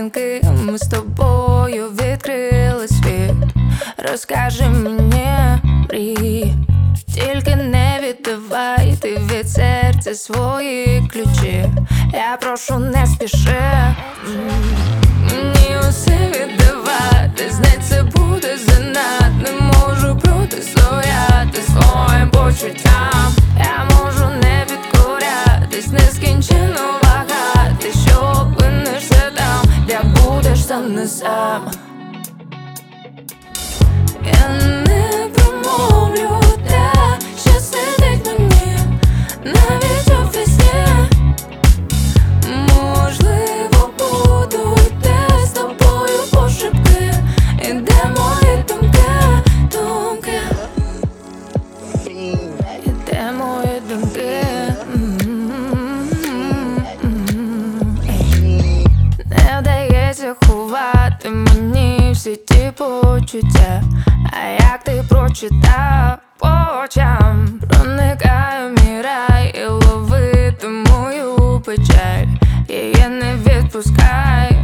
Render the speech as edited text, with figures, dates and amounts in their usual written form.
думки, ми з тобою відкрили світ. Розкажи мені мрії, тільки не віддавай ти від серця свої ключі. Я прошу, не спіши мені усе віддавати, знать це буде занадто. Не можу протистояти своїм почуттям. Я можу не підкорятись, нескінченно вагати, що опинишся там, де будеш сам не сам. Я не промовлю те, що сидить мені навіть у вісні. Можливо, буду йти з тобою пошепки, і де мої думки, думки, і де мої думки. Не вдається ховати мені всі ті почуття. А як ти прочитав по очам, проникаю в мій рай і ловити мою печаль. Її не відпускай.